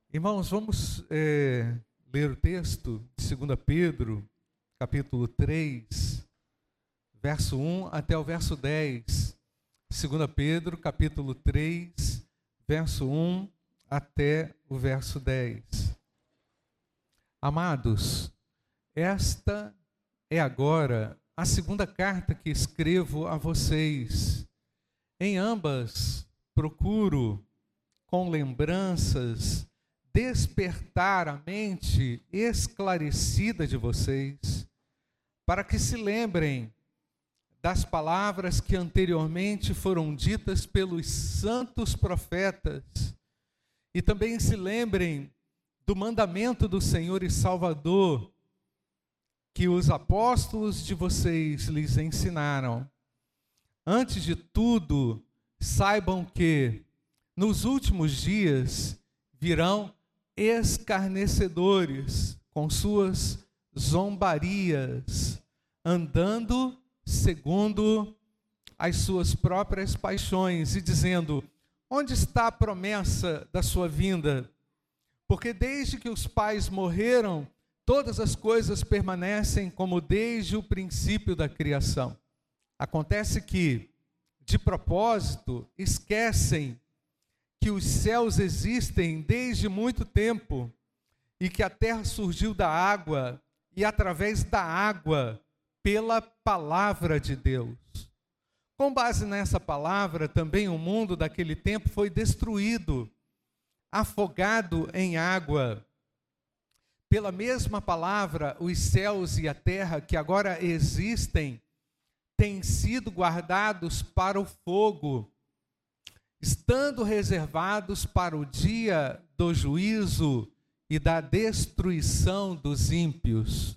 Irmãos, vamos ler o texto de 2 Pedro, capítulo 3, verso 1 até o verso 10. 2 Pedro, capítulo 3, verso 1 até o verso 10. Amados, esta é agora a segunda carta que escrevo a vocês. Em ambas, procuro, com lembranças, despertar a mente esclarecida de vocês, para que se lembrem das palavras que anteriormente foram ditas pelos santos profetas, e também se lembrem do mandamento do Senhor e Salvador, que os apóstolos de vocês lhes ensinaram. Antes de tudo, saibam que, nos últimos dias, virão escarnecedores com suas zombarias, andando segundo as suas próprias paixões e dizendo: onde está a promessa da sua vinda? Porque desde que os pais morreram, todas as coisas permanecem como desde o princípio da criação. Acontece que, de propósito, esquecem que os céus existem desde muito tempo e que a terra surgiu da água e através da água pela palavra de Deus. Com base nessa palavra, também o mundo daquele tempo foi destruído, afogado em água. Pela mesma palavra, os céus e a terra que agora existem têm sido guardados para o fogo, estando reservados para o dia do juízo e da destruição dos ímpios.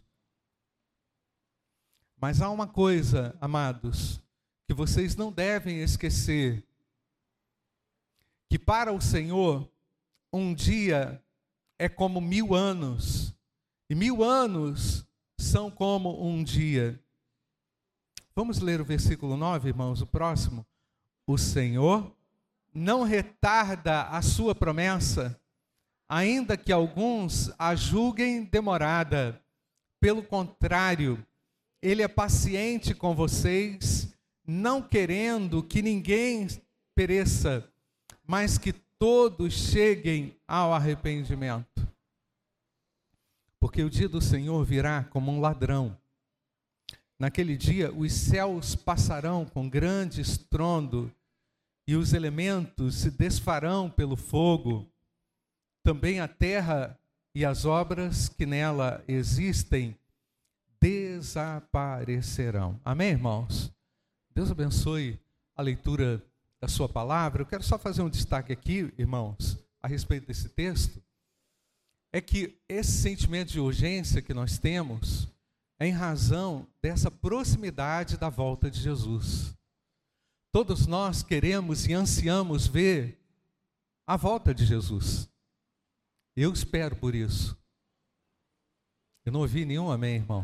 Mas há uma coisa, amados, que vocês não devem esquecer: que para o Senhor, um dia é como 1000 anos, e 1000 anos são como um dia. Vamos ler o versículo 9, irmãos, o próximo. O Senhor não retarda a sua promessa, ainda que alguns a julguem demorada. Pelo contrário, Ele é paciente com vocês, não querendo que ninguém pereça, mas que todos cheguem ao arrependimento. Porque o dia do Senhor virá como um ladrão. Naquele dia, os céus passarão com grande estrondo, e os elementos se desfarão pelo fogo. Também a terra e as obras que nela existem desaparecerão. Amém, irmãos? Deus abençoe a leitura da sua palavra. Eu quero só fazer um destaque aqui, irmãos, a respeito desse texto. É que esse sentimento de urgência que nós temos é em razão dessa proximidade da volta de Jesus. Todos nós queremos e ansiamos ver a volta de Jesus. Eu espero por isso. Eu não ouvi nenhum amém, irmãos.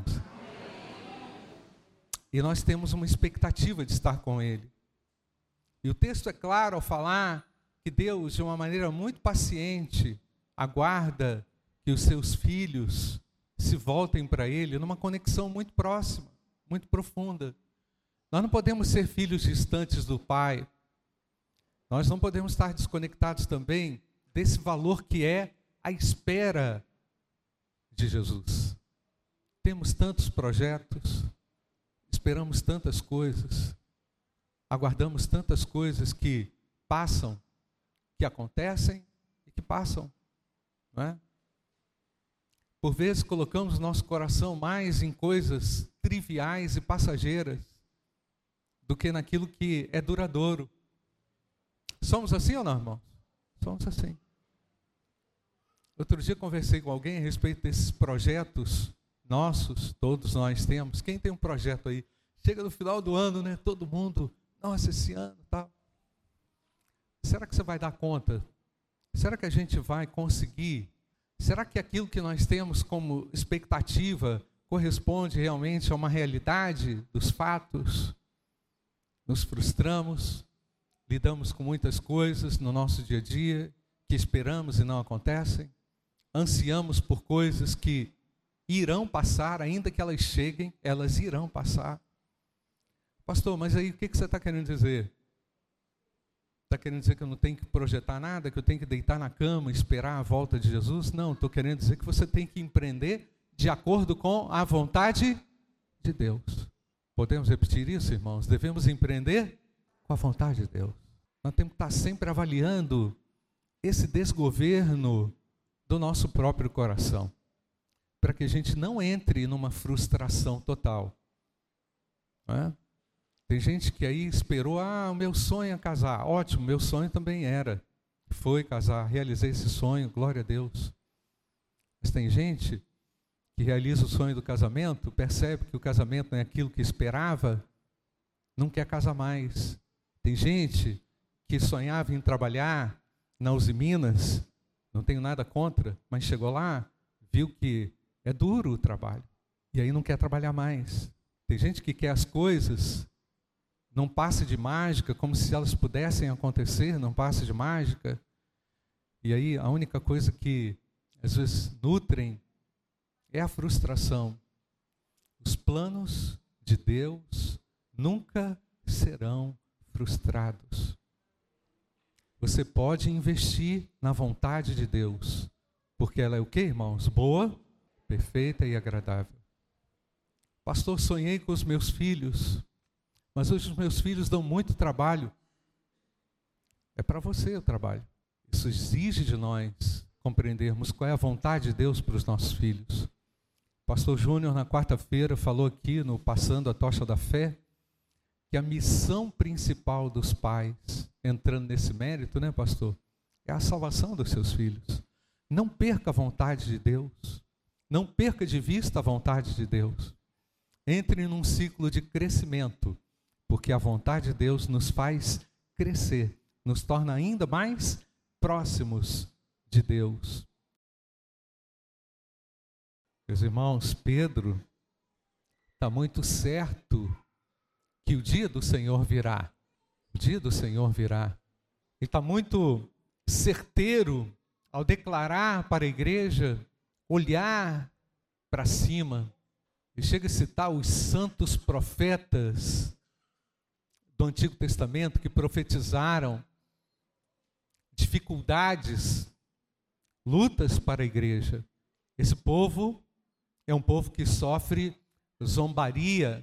E nós temos uma expectativa de estar com Ele. E o texto é claro ao falar que Deus, de uma maneira muito paciente, aguarda que os seus filhos se voltem para Ele numa conexão muito próxima, muito profunda. Nós não podemos ser filhos distantes do Pai. Nós não podemos estar desconectados também desse valor que é a espera de Jesus. Temos tantos projetos, esperamos tantas coisas, aguardamos tantas coisas que passam, que acontecem e que passam, não é? Por vezes colocamos nosso coração mais em coisas triviais e passageiras do que naquilo que é duradouro. Somos assim ou não, irmãos? Somos assim. Outro dia conversei com alguém a respeito desses projetos nossos, todos nós temos. Quem tem um projeto aí? Chega no final do ano, né? Todo mundo, nossa, esse ano, tal. Será que você vai dar conta? Será que a gente vai conseguir? Será que aquilo que nós temos como expectativa corresponde realmente a uma realidade dos fatos? Nos frustramos, lidamos com muitas coisas no nosso dia a dia que esperamos e não acontecem. ansiamos por coisas que irão passar, ainda que elas cheguem, elas irão passar. Pastor, mas aí o que você está querendo dizer? Está querendo dizer que eu não tenho que projetar nada, que eu tenho que deitar na cama e esperar a volta de Jesus? Não, estou querendo dizer que você tem que empreender de acordo com a vontade de Deus. Podemos repetir isso, irmãos? Devemos empreender com a vontade de Deus. Nós temos que estar sempre avaliando esse desgoverno do nosso próprio coração, para que a gente não entre numa frustração total. Não é? Tem gente que aí esperou, o meu sonho é casar. Ótimo, meu sonho também era. Foi casar, realizei esse sonho, glória a Deus. Mas tem gente que realiza o sonho do casamento, percebe que o casamento não é aquilo que esperava, não quer casar mais. Tem gente que sonhava em trabalhar na Uzi Minas, não tenho nada contra, mas chegou lá, viu que é duro o trabalho, e aí não quer trabalhar mais. Tem gente que quer as coisas, não passe de mágica, como se elas pudessem acontecer, não passe de mágica. E aí a única coisa que às vezes nutrem é a frustração. Os planos de Deus nunca serão frustrados. Você pode investir na vontade de Deus, porque ela é o quê, irmãos? Boa, perfeita e agradável. Pastor, sonhei com os meus filhos, mas hoje os meus filhos dão muito trabalho. É para você o trabalho. Isso exige de nós compreendermos qual é a vontade de Deus para os nossos filhos. O pastor Júnior, na quarta-feira, falou aqui no Passando a Tocha da Fé, que a missão principal dos pais, entrando nesse mérito, né, pastor? É a salvação dos seus filhos. Não perca a vontade de Deus. Não perca de vista a vontade de Deus. Entre num ciclo de crescimento, porque a vontade de Deus nos faz crescer, nos torna ainda mais próximos de Deus. Meus irmãos, Pedro está muito certo que o dia do Senhor virá. O dia do Senhor virá. Ele está muito certeiro ao declarar para a igreja, olhar para cima. Ele chega a citar os santos profetas do Antigo Testamento que profetizaram dificuldades, lutas para a igreja. Esse povo é um povo que sofre zombaria.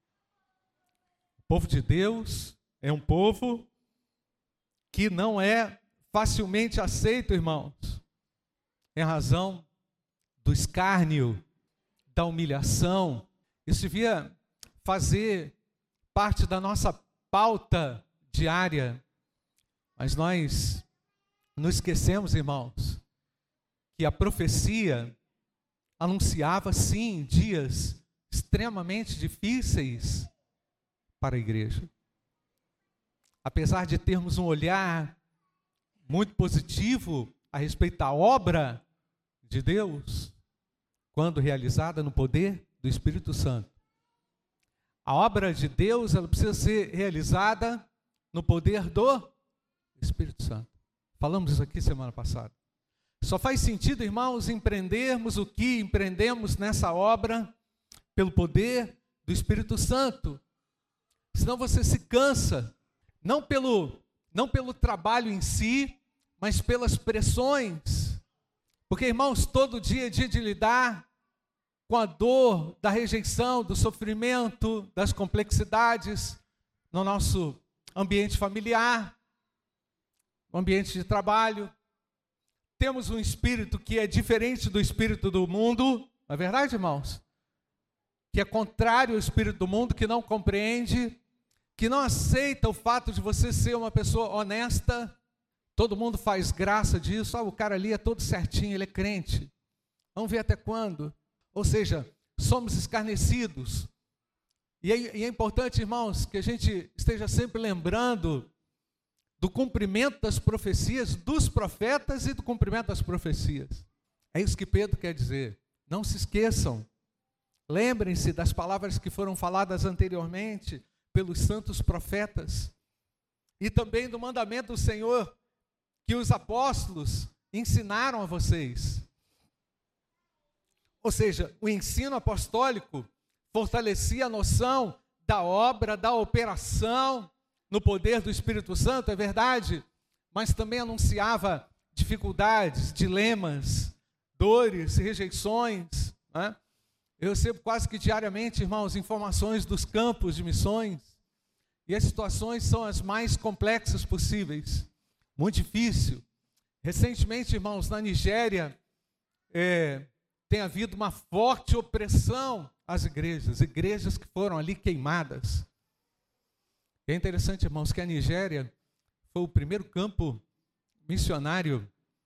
O povo de Deus é um povo que não é facilmente aceito, irmãos, em razão do escárnio, da humilhação. Isso devia fazer parte da nossa pauta diária, mas nós não esquecemos, irmãos, que a profecia anunciava, sim, dias extremamente difíceis para a igreja. Apesar de termos um olhar muito positivo a respeito da obra de Deus, quando realizada no poder do Espírito Santo, a obra de Deus, ela precisa ser realizada no poder do Espírito Santo. Falamos isso aqui semana passada. Só faz sentido, irmãos, empreendermos o que empreendemos nessa obra pelo poder do Espírito Santo. Senão você se cansa, não pelo trabalho em si, mas pelas pressões. Porque, irmãos, todo dia é dia de lidar com a dor da rejeição, do sofrimento, das complexidades no nosso ambiente familiar, no ambiente de trabalho. Temos um espírito que é diferente do espírito do mundo, não é verdade, irmãos? Que é contrário ao espírito do mundo, que não compreende, que não aceita o fato de você ser uma pessoa honesta. Todo mundo faz graça disso. O cara ali é todo certinho, ele é crente. Vamos ver até quando. Ou seja, somos escarnecidos. E é importante, irmãos, que a gente esteja sempre lembrando do cumprimento das profecias, dos profetas e do cumprimento das profecias. É isso que Pedro quer dizer. Não se esqueçam. Lembrem-se das palavras que foram faladas anteriormente pelos santos profetas. E também do mandamento do Senhor que os apóstolos ensinaram a vocês. Ou seja, o ensino apostólico fortalecia a noção da obra, da operação no poder do Espírito Santo, é verdade, mas também anunciava dificuldades, dilemas, dores, rejeições, né? Eu recebo quase que diariamente, irmãos, informações dos campos de missões, e as situações são as mais complexas possíveis, muito difícil. Recentemente, irmãos, na Nigéria, tem havido uma forte opressão às igrejas que foram ali queimadas. É interessante, irmãos, que a Nigéria foi o primeiro campo missionário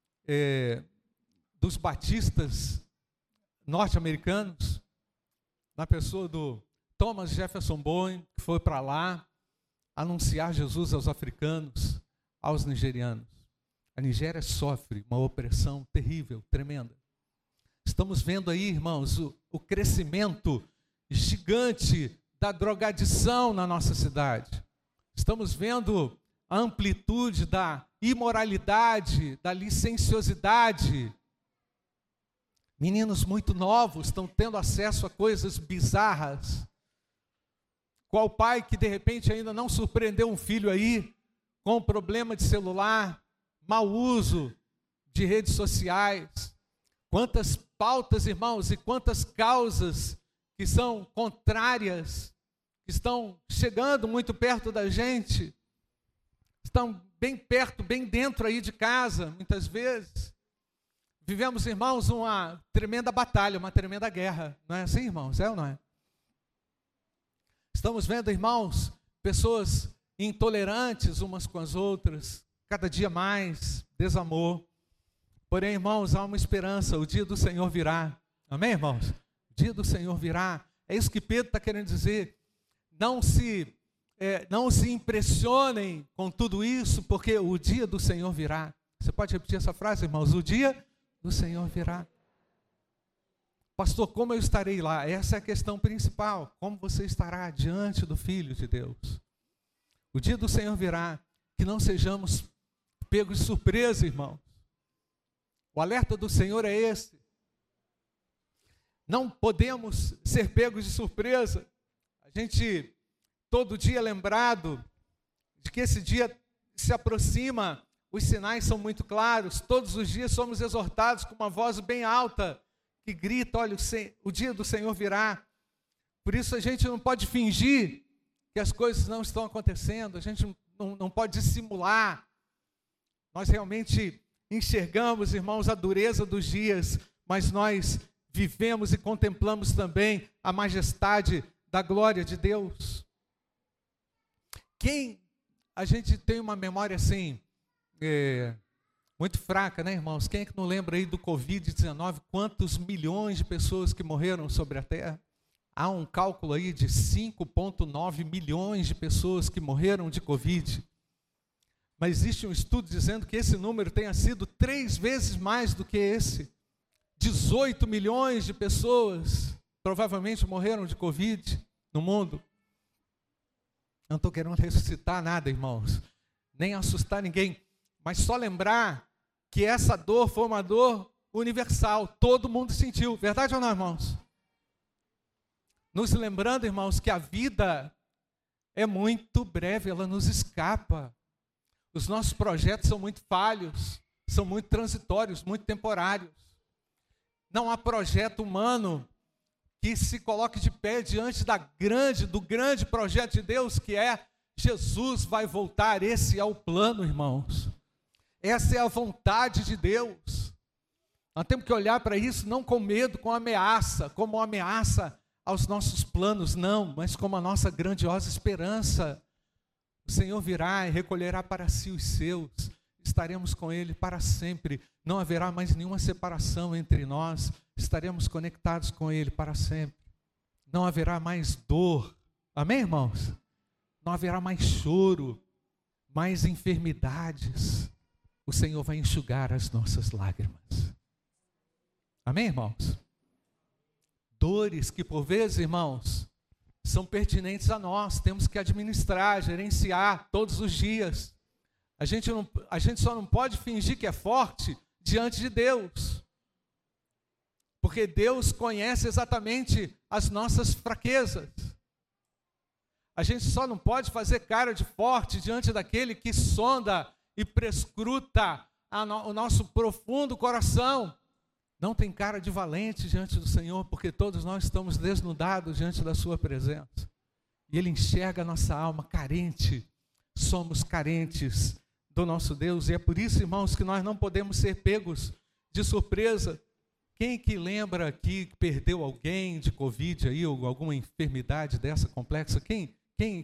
dos batistas norte-americanos, na pessoa do Thomas Jefferson Bowen, que foi para lá anunciar Jesus aos africanos, aos nigerianos. A Nigéria sofre uma opressão terrível, tremenda. Estamos vendo aí, irmãos, o crescimento gigante da drogadição na nossa cidade. Estamos vendo a amplitude da imoralidade, da licenciosidade. Meninos muito novos estão tendo acesso a coisas bizarras. Qual pai que de repente ainda não surpreendeu um filho aí com problema de celular, mau uso de redes sociais? Quantas pautas, irmãos, e quantas causas que são contrárias, que estão chegando muito perto da gente, estão bem perto, bem dentro aí de casa, muitas vezes. Vivemos, irmãos, uma tremenda batalha, uma tremenda guerra. Não é assim, irmãos? É ou não é? Estamos vendo, irmãos, pessoas intolerantes umas com as outras, cada dia mais, desamor. Porém, irmãos, há uma esperança, o dia do Senhor virá. Amém, irmãos? O dia do Senhor virá. É isso que Pedro está querendo dizer. Não se impressionem com tudo isso, porque o dia do Senhor virá. Você pode repetir essa frase, irmãos? O dia do Senhor virá. Pastor, como eu estarei lá? Essa é a questão principal. Como você estará diante do Filho de Deus? O dia do Senhor virá. Que não sejamos pegos de surpresa, irmãos. O alerta do Senhor é esse. Não podemos ser pegos de surpresa. A gente todo dia é lembrado de que esse dia se aproxima. Os sinais são muito claros. Todos os dias somos exortados com uma voz bem alta que grita, olha, o dia do Senhor virá. Por isso a gente não pode fingir que as coisas não estão acontecendo. A gente não pode dissimular. Nós realmente enxergamos, irmãos, a dureza dos dias, mas nós vivemos e contemplamos também a majestade da glória de Deus. A gente tem uma memória assim, muito fraca, né, irmãos? Quem é que não lembra aí do Covid-19? Quantos milhões de pessoas que morreram sobre a Terra? Há um cálculo aí de 5,9 milhões de pessoas que morreram de Covid. Mas existe um estudo dizendo que esse número tenha sido 3 vezes mais do que esse. 18 milhões de pessoas provavelmente morreram de Covid no mundo. Não estou querendo ressuscitar nada, irmãos, nem assustar ninguém, mas só lembrar que essa dor foi uma dor universal, todo mundo sentiu, verdade ou não, irmãos? Nos lembrando, irmãos, que a vida é muito breve, ela nos escapa. Os nossos projetos são muito falhos, são muito transitórios, muito temporários. Não há projeto humano que se coloque de pé diante do grande projeto de Deus, que é Jesus vai voltar. Esse é o plano, irmãos. Essa é a vontade de Deus. Nós temos que olhar para isso não com medo, com ameaça, como uma ameaça aos nossos planos, não, mas como a nossa grandiosa esperança. O Senhor virá e recolherá para si os seus, estaremos com Ele para sempre, não haverá mais nenhuma separação entre nós, estaremos conectados com Ele para sempre, não haverá mais dor, amém, irmãos? Não haverá mais choro, mais enfermidades, o Senhor vai enxugar as nossas lágrimas, amém, irmãos? Dores que por vezes, irmãos, são pertinentes a nós, temos que administrar, gerenciar todos os dias. A gente só não pode fingir que é forte diante de Deus. Porque Deus conhece exatamente as nossas fraquezas. A gente só não pode fazer cara de forte diante daquele que sonda e prescruta o nosso profundo coração. Não tem cara de valente diante do Senhor, porque todos nós estamos desnudados diante da sua presença. E Ele enxerga a nossa alma carente. Somos carentes do nosso Deus. E é por isso, irmãos, que nós não podemos ser pegos de surpresa. Quem que lembra aqui que perdeu alguém de Covid aí, ou alguma enfermidade dessa complexa? Quem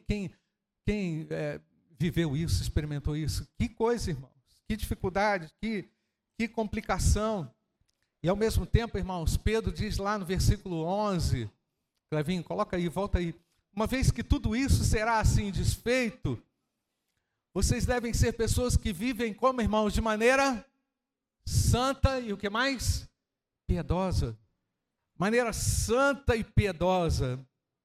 viveu isso, experimentou isso? Que coisa, irmãos. Que dificuldade, que complicação. E ao mesmo tempo, irmãos, Pedro diz lá no versículo 11, Clevinho, coloca aí, volta aí. Uma vez que tudo isso será assim desfeito, vocês devem ser pessoas que vivem como, irmãos, de maneira santa e o que mais? Piedosa. Maneira santa e piedosa.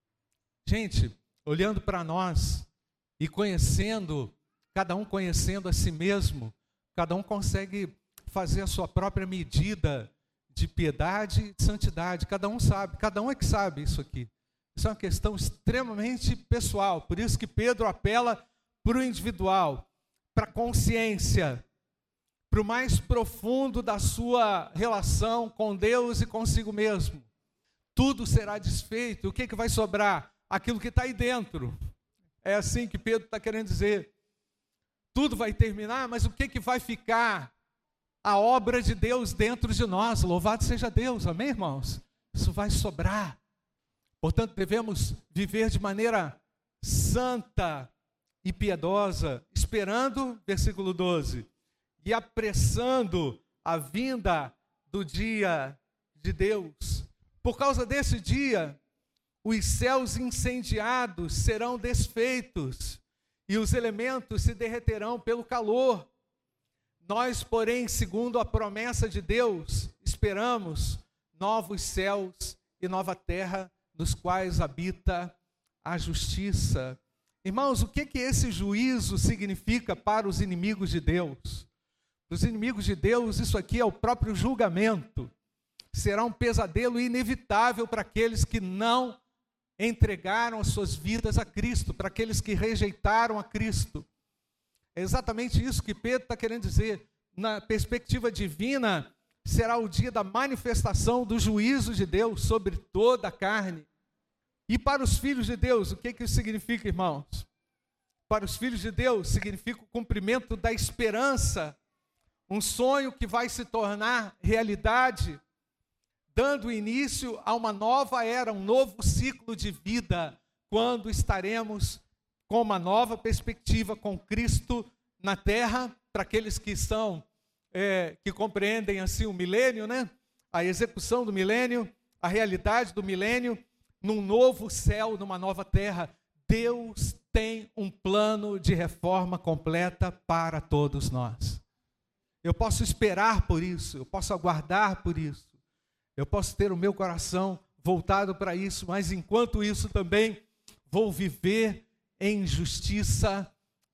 Gente, olhando para nós e conhecendo, cada um conhecendo a si mesmo, cada um consegue fazer a sua própria medida de piedade e de santidade. Cada um sabe, cada um é que sabe isso aqui. Isso é uma questão extremamente pessoal. Por isso que Pedro apela para o individual, para a consciência, para o mais profundo da sua relação com Deus e consigo mesmo. Tudo será desfeito. O que vai sobrar? Aquilo que está aí dentro. É assim que Pedro está querendo dizer. Tudo vai terminar, mas o que vai ficar? A obra de Deus dentro de nós. Louvado seja Deus, amém, irmãos? Isso vai sobrar. Portanto, devemos viver de maneira santa e piedosa, esperando, versículo 12, e apressando a vinda do dia de Deus. Por causa desse dia, os céus incendiados serão desfeitos e os elementos se derreterão pelo calor. Nós, porém, segundo a promessa de Deus, esperamos novos céus e nova terra, nos quais habita a justiça. Irmãos, o que esse juízo significa para os inimigos de Deus? Para os inimigos de Deus, isso aqui é o próprio julgamento. Será um pesadelo inevitável para aqueles que não entregaram as suas vidas a Cristo, para aqueles que rejeitaram a Cristo. É exatamente isso que Pedro está querendo dizer. Na perspectiva divina, será o dia da manifestação do juízo de Deus sobre toda a carne. E para os filhos de Deus, o que isso significa, irmãos? Para os filhos de Deus, significa o cumprimento da esperança, um sonho que vai se tornar realidade, dando início a uma nova era, um novo ciclo de vida, quando estaremos com uma nova perspectiva com Cristo na terra, para aqueles que que compreendem assim o milênio, né? A execução do milênio, a realidade do milênio, num novo céu, numa nova terra. Deus tem um plano de reforma completa para todos nós. Eu posso esperar por isso, eu posso aguardar por isso, eu posso ter o meu coração voltado para isso, mas enquanto isso também vou viver em justiça,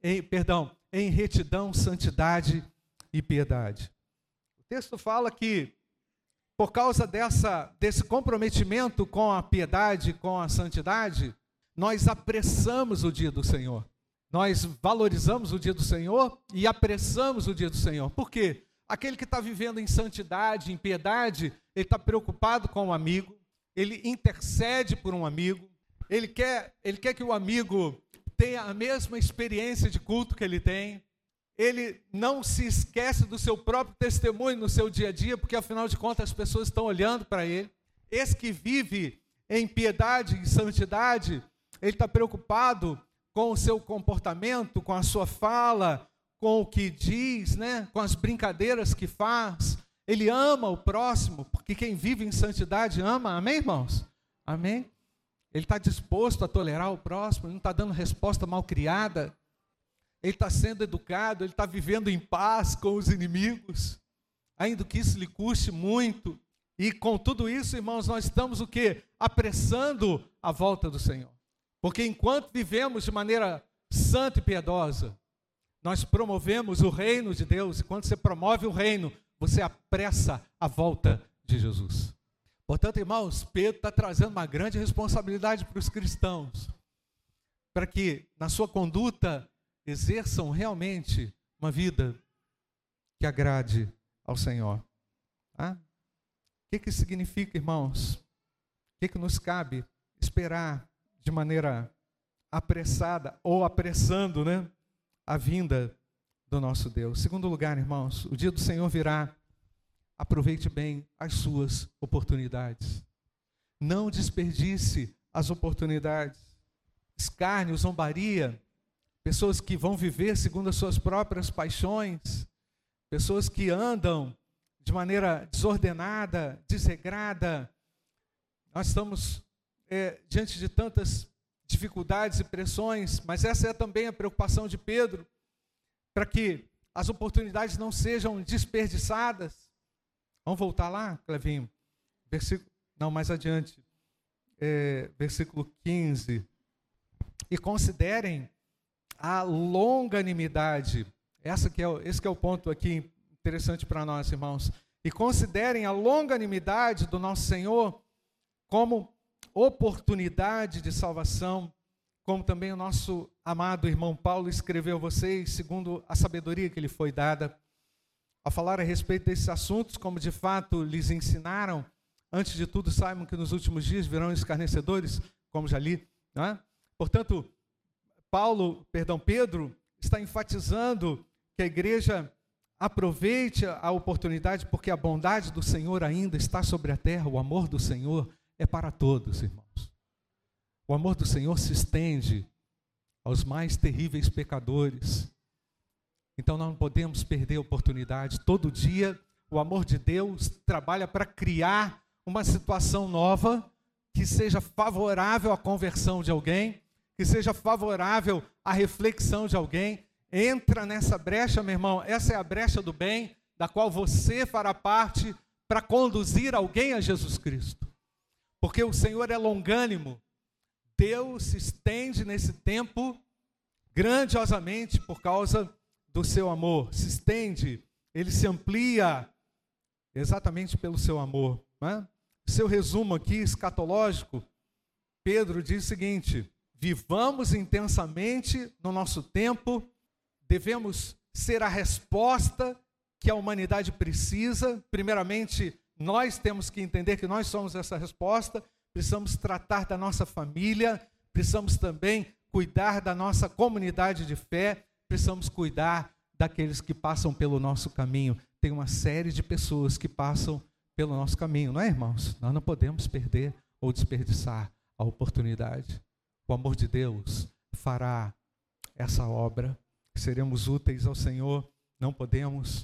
em retidão, santidade e piedade. O texto fala que, por causa desse comprometimento com a piedade, com a santidade, nós apressamos o dia do Senhor. Nós valorizamos o dia do Senhor e apressamos o dia do Senhor. Por quê? Aquele que está vivendo em santidade, em piedade, ele está preocupado com o amigo, ele intercede por um amigo, ele quer que o amigo tenha a mesma experiência de culto que ele tem. Ele não se esquece do seu próprio testemunho no seu dia a dia, porque afinal de contas as pessoas estão olhando para ele. Esse que vive em piedade, em santidade, ele está preocupado com o seu comportamento, com a sua fala, com o que diz, né? Com as brincadeiras que faz. Ele ama o próximo, porque quem vive em santidade ama, amém, irmãos? Amém? Ele está disposto a tolerar o próximo, ele não está dando resposta mal criada. Ele está sendo educado, ele está vivendo em paz com os inimigos, ainda que isso lhe custe muito. E com tudo isso, irmãos, nós estamos o quê? Apressando a volta do Senhor. Porque enquanto vivemos de maneira santa e piedosa, nós promovemos o reino de Deus. E quando você promove o reino, você apressa a volta de Jesus. Portanto, irmãos, Pedro está trazendo uma grande responsabilidade para os cristãos, para que na sua conduta exerçam realmente uma vida que agrade ao Senhor. O que significa, irmãos? O que nos cabe esperar de maneira apressada ou apressando, a vinda do nosso Deus? Segundo lugar, irmãos, o dia do Senhor virá. Aproveite bem as suas oportunidades. Não desperdice as oportunidades. Escárnio, zombaria, pessoas que vão viver segundo as suas próprias paixões, pessoas que andam de maneira desordenada, desregrada. Nós estamos diante de tantas dificuldades e pressões, mas essa é também a preocupação de Pedro, para que as oportunidades não sejam desperdiçadas. Vamos voltar lá, Clevinho? Mais adiante, versículo 15. E considerem a longanimidade. Esse que é o ponto aqui interessante para nós, irmãos. E considerem a longanimidade do nosso Senhor como oportunidade de salvação, como também o nosso amado irmão Paulo escreveu a vocês, segundo a sabedoria que lhe foi dada. Ao falar a respeito desses assuntos, como de fato lhes ensinaram, antes de tudo saibam que nos últimos dias virão escarnecedores, como já li, não é? Portanto, Pedro está enfatizando que a igreja aproveite a oportunidade, porque a bondade do Senhor ainda está sobre a terra, o amor do Senhor é para todos, irmãos. O amor do Senhor se estende aos mais terríveis pecadores. Então não podemos perder a oportunidade. Todo dia o amor de Deus trabalha para criar uma situação nova que seja favorável à conversão de alguém, que seja favorável à reflexão de alguém. Entra nessa brecha, meu irmão. Essa é a brecha do bem, da qual você fará parte para conduzir alguém a Jesus Cristo. Porque o Senhor é longânimo. Deus se estende nesse tempo grandiosamente por causa do seu amor, se estende, ele se amplia exatamente pelo seu amor. Seu resumo aqui, escatológico, Pedro diz o seguinte: vivamos intensamente no nosso tempo, devemos ser a resposta que a humanidade precisa. Primeiramente, nós temos que entender que nós somos essa resposta, precisamos tratar da nossa família, precisamos também cuidar da nossa comunidade de fé, precisamos cuidar daqueles que passam pelo nosso caminho. Tem uma série de pessoas que passam pelo nosso caminho, não é, irmãos? Nós não podemos perder ou desperdiçar a oportunidade. O amor de Deus fará essa obra. Seremos úteis ao Senhor, não podemos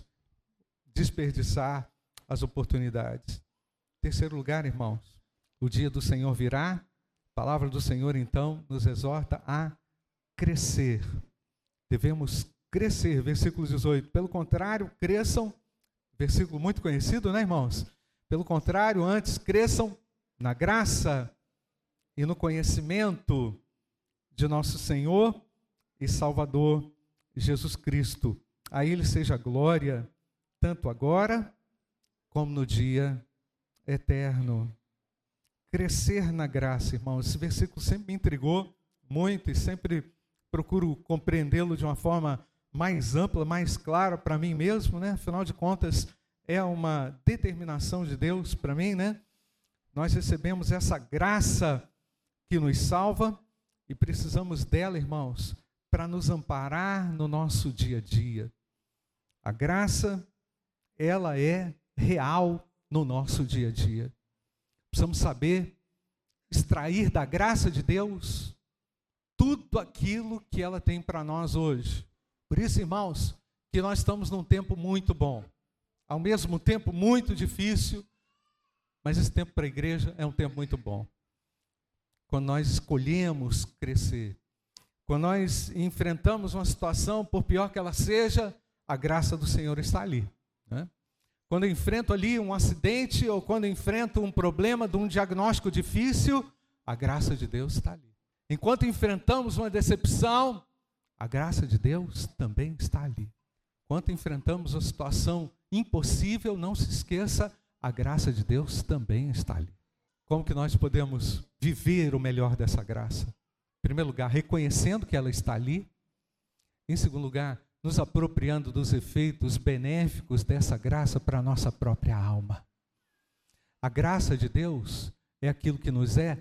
desperdiçar as oportunidades. Terceiro lugar, irmãos, o dia do Senhor virá. A palavra do Senhor, então, nos exorta a crescer. Devemos crescer, versículo 18. Pelo contrário, cresçam, versículo muito conhecido, né, irmãos? Pelo contrário, antes cresçam na graça e no conhecimento de nosso Senhor e Salvador Jesus Cristo. A Ele seja glória, tanto agora como no dia eterno. Crescer na graça, irmãos. Esse versículo sempre me intrigou muito e sempre procuro compreendê-lo de uma forma mais ampla, mais clara para mim mesmo, né? Afinal de contas, é uma determinação de Deus para mim, né? Nós recebemos essa graça que nos salva e precisamos dela, irmãos, para nos amparar no nosso dia a dia. A graça, ela é real no nosso dia a dia. Precisamos saber extrair da graça de Deus tudo aquilo que ela tem para nós hoje. Por isso, irmãos, que nós estamos num tempo muito bom. Ao mesmo tempo muito difícil, mas esse tempo para a igreja é um tempo muito bom. Quando nós escolhemos crescer, quando nós enfrentamos uma situação, por pior que ela seja, a graça do Senhor está ali, né? Quando eu enfrento ali um acidente ou quando eu enfrento um problema de um diagnóstico difícil, a graça de Deus está ali. Enquanto enfrentamos uma decepção, a graça de Deus também está ali. Enquanto enfrentamos uma situação impossível, não se esqueça, a graça de Deus também está ali. Como que nós podemos viver o melhor dessa graça? Em primeiro lugar, reconhecendo que ela está ali. Em segundo lugar, nos apropriando dos efeitos benéficos dessa graça para a nossa própria alma. A graça de Deus é aquilo que nos é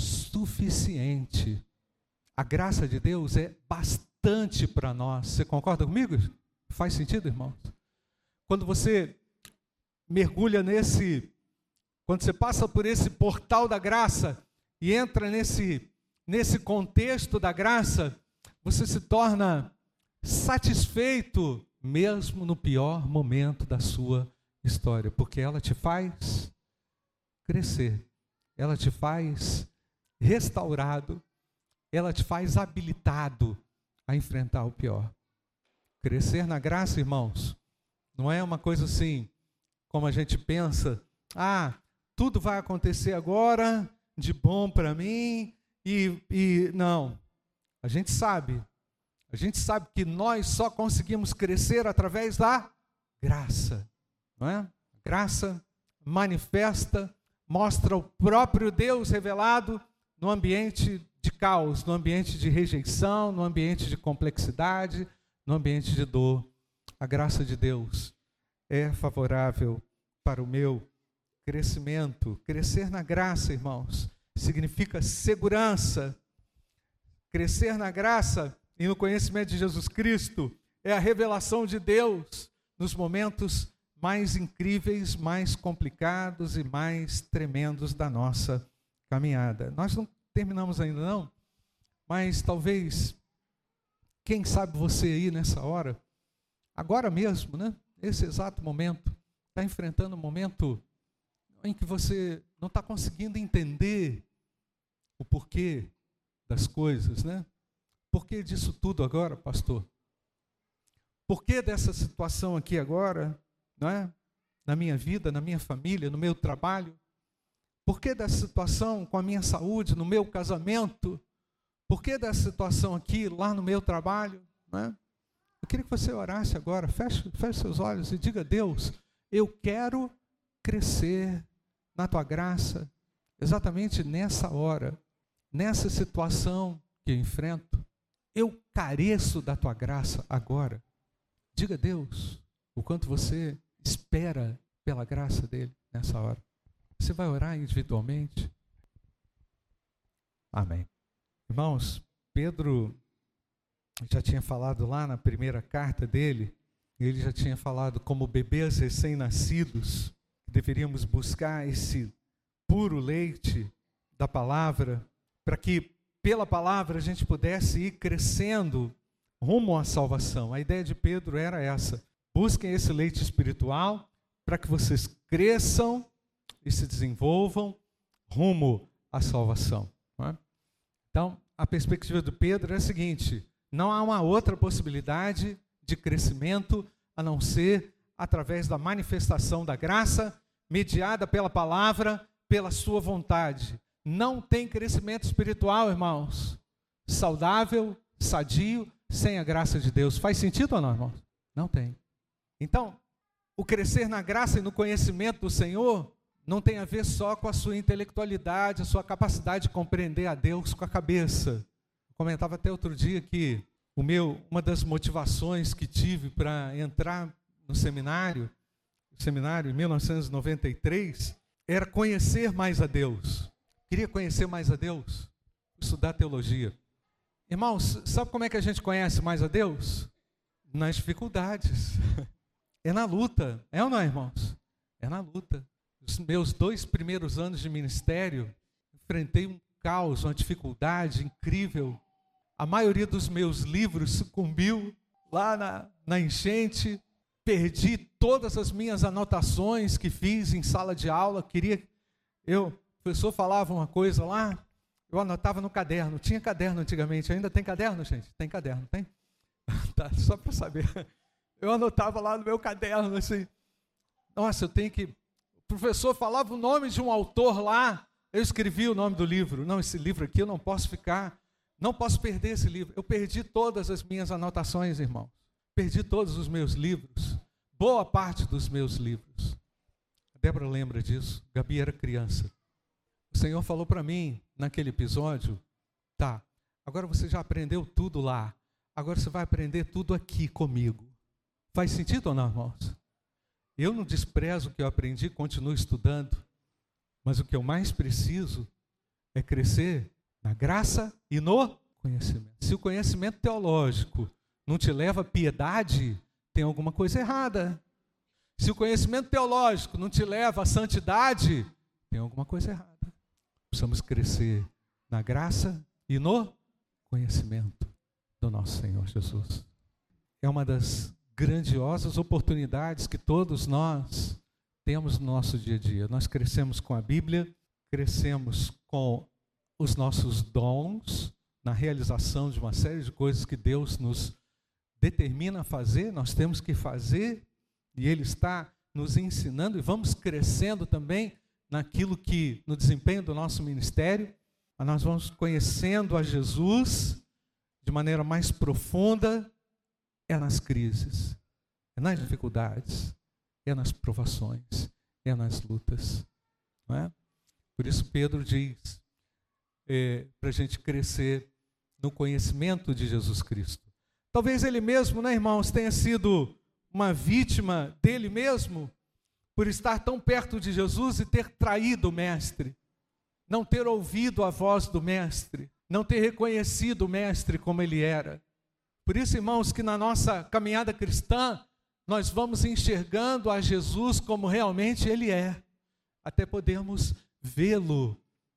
suficiente. A graça de Deus é bastante para nós. Você concorda comigo? Faz sentido, irmãos? Quando você mergulha quando você passa por esse portal da graça e entra nesse contexto da graça, você se torna satisfeito mesmo no pior momento da sua história, porque ela te faz crescer, ela te faz restaurado, ela te faz habilitado a enfrentar o pior. Crescer na graça, irmãos, não é uma coisa assim, como a gente pensa, tudo vai acontecer agora, de bom para mim, e não. A gente sabe que nós só conseguimos crescer através da graça, não é? A graça manifesta, mostra o próprio Deus revelado no ambiente de caos, no ambiente de rejeição, no ambiente de complexidade, no ambiente de dor. A graça de Deus é favorável para o meu crescimento. Crescer na graça, irmãos, significa segurança. Crescer na graça e no conhecimento de Jesus Cristo é a revelação de Deus nos momentos mais incríveis, mais complicados e mais tremendos da nossa caminhada. Nós não terminamos ainda não, mas talvez, quem sabe você aí nessa hora, agora mesmo, né? Esse exato momento, está enfrentando um momento em que você não está conseguindo entender o porquê das coisas, né? Por que disso tudo agora, pastor? Por que dessa situação aqui agora, não é? Na minha vida, na minha família, no meu trabalho? Por que dessa situação com a minha saúde, no meu casamento? Por que dessa situação aqui, lá no meu trabalho? Não é? Eu queria que você orasse agora, feche seus olhos e diga: Deus, eu quero crescer na tua graça, exatamente nessa hora, nessa situação que eu enfrento. Eu careço da tua graça agora. Diga a Deus o quanto você espera pela graça dele nessa hora. Você vai orar individualmente? Amém. Irmãos, Pedro já tinha falado lá na primeira carta dele, ele já tinha falado como bebês recém-nascidos, deveríamos buscar esse puro leite da palavra, para que pela palavra a gente pudesse ir crescendo rumo à salvação. A ideia de Pedro era essa: busquem esse leite espiritual para que vocês cresçam e se desenvolvam rumo à salvação. Não é? Então, a perspectiva do Pedro é a seguinte: não há uma outra possibilidade de crescimento a não ser através da manifestação da graça, mediada pela palavra, pela sua vontade. Não tem crescimento espiritual, irmãos, saudável, sadio, sem a graça de Deus. Faz sentido ou não, irmãos? Não tem. Então, o crescer na graça e no conhecimento do Senhor não tem a ver só com a sua intelectualidade, a sua capacidade de compreender a Deus com a cabeça. Eu comentava até outro dia que uma das motivações que tive para entrar no seminário em 1993, era conhecer mais a Deus. Queria conhecer mais a Deus, estudar teologia. Irmãos, sabe como é que a gente conhece mais a Deus? Nas dificuldades. É na luta. É ou não, irmãos? É na luta. Os meus 2 primeiros anos de ministério, enfrentei um caos, uma dificuldade incrível. A maioria dos meus livros sucumbiu lá na enchente. Perdi todas as minhas anotações que fiz em sala de aula. O professor falava uma coisa lá, eu anotava no caderno. Tinha caderno antigamente, ainda tem caderno, gente? Tem caderno, tem? Tá, só para saber. Eu anotava lá no meu caderno, assim, nossa, eu tenho que... O professor falava o nome de um autor lá, eu escrevi o nome do livro. Não, esse livro aqui eu não posso perder esse livro. Eu perdi todas as minhas anotações, irmão. Perdi todos os meus livros, boa parte dos meus livros. Débora lembra disso, Gabi era criança. O Senhor falou para mim, naquele episódio, tá, agora você já aprendeu tudo lá, agora você vai aprender tudo aqui comigo. Faz sentido ou não, irmãos? Eu não desprezo o que eu aprendi, continuo estudando, mas o que eu mais preciso é crescer na graça e no conhecimento. Se o conhecimento teológico não te leva à piedade, tem alguma coisa errada. Se o conhecimento teológico não te leva à santidade, tem alguma coisa errada. Precisamos crescer na graça e no conhecimento do nosso Senhor Jesus. É uma das grandiosas oportunidades que todos nós temos no nosso dia a dia. Nós crescemos com a Bíblia, crescemos com os nossos dons, na realização de uma série de coisas que Deus nos determina a fazer, nós temos que fazer, e Ele está nos ensinando, e vamos crescendo também naquilo que, no desempenho do nosso ministério, nós vamos conhecendo a Jesus de maneira mais profunda, é nas crises, é nas dificuldades, é nas provações, é nas lutas. Não é? Por isso Pedro diz, para a gente crescer no conhecimento de Jesus Cristo. Talvez ele mesmo, né, irmãos, tenha sido uma vítima dele mesmo, por estar tão perto de Jesus e ter traído o Mestre, não ter ouvido a voz do Mestre, não ter reconhecido o Mestre como ele era. Por isso, irmãos, que na nossa caminhada cristã, nós vamos enxergando a Jesus como realmente ele é, até podermos vê-lo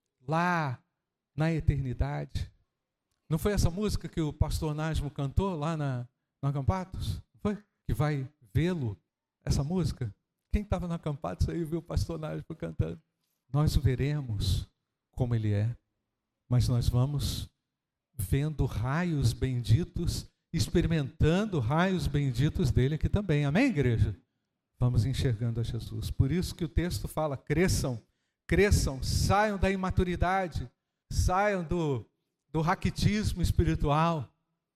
lá na eternidade. Não foi essa música que o pastor Nasmo cantou lá na Acampados? Foi? Que vai vê-lo, essa música? Quem estava na Acampados aí viu o pastor Nasmo cantando? Nós o veremos como ele é, mas nós vamos vendo raios benditos, experimentando raios benditos dele aqui também. Amém, igreja? Vamos enxergando a Jesus. Por isso que o texto fala, cresçam, saiam da imaturidade, saiam do raquitismo espiritual,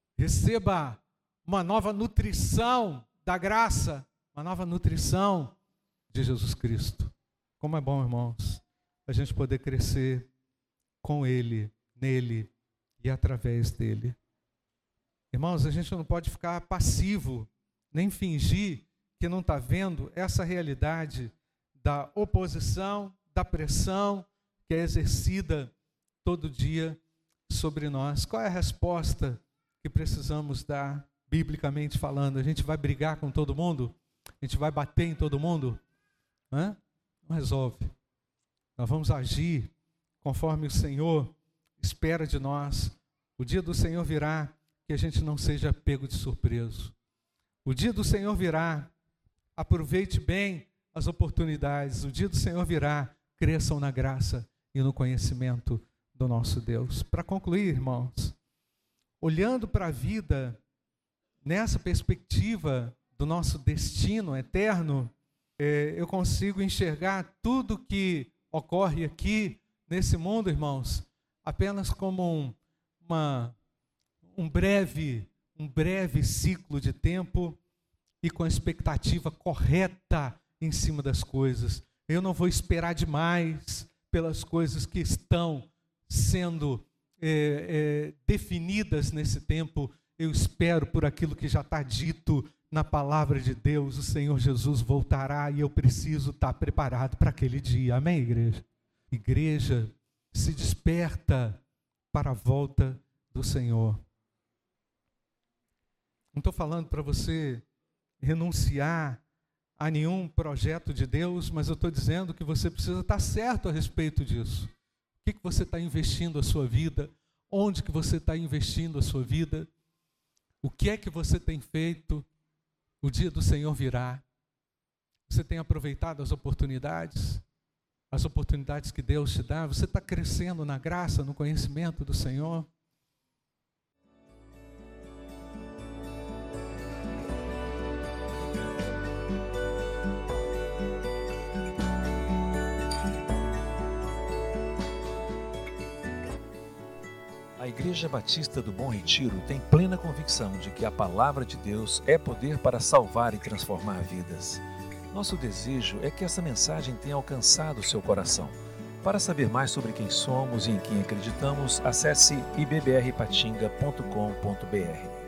receba uma nova nutrição da graça, uma nova nutrição de Jesus Cristo. Como é bom, irmãos, a gente poder crescer com Ele, nele e através dele. Irmãos, a gente não pode ficar passivo, nem fingir que não está vendo essa realidade da oposição, da pressão que é exercida todo dia sobre nós. Qual é a resposta que precisamos dar, biblicamente falando? A gente vai brigar com todo mundo? A gente vai bater em todo mundo? Não resolve. Nós vamos agir conforme o Senhor espera de nós. O dia do Senhor virá, que a gente não seja pego de surpresa. O dia do Senhor virá, aproveite bem as oportunidades. O dia do Senhor virá, cresçam na graça e no conhecimento do nosso Deus. Para concluir, irmãos, olhando para a vida nessa perspectiva do nosso destino eterno, eu consigo enxergar tudo que ocorre aqui nesse mundo, irmãos, apenas como um breve ciclo de tempo e com a expectativa correta em cima das coisas. Eu não vou esperar demais pelas coisas que estão sendo definidas nesse tempo. Eu espero por aquilo que já está dito na palavra de Deus. O Senhor Jesus voltará e eu preciso estar preparado para aquele dia. Amém, igreja? Igreja, se desperta para a volta do Senhor. Não estou falando para você renunciar a nenhum projeto de Deus, mas eu estou dizendo que você precisa estar certo a respeito disso. O que você está investindo a sua vida? Onde que você está investindo a sua vida? O que é que você tem feito? O dia do Senhor virá. Você tem aproveitado as oportunidades que Deus te dá? Você está crescendo na graça, no conhecimento do Senhor? A Igreja Batista do Bom Retiro tem plena convicção de que a palavra de Deus é poder para salvar e transformar vidas. Nosso desejo é que essa mensagem tenha alcançado o seu coração. Para saber mais sobre quem somos e em quem acreditamos, acesse ibbrpatinga.com.br.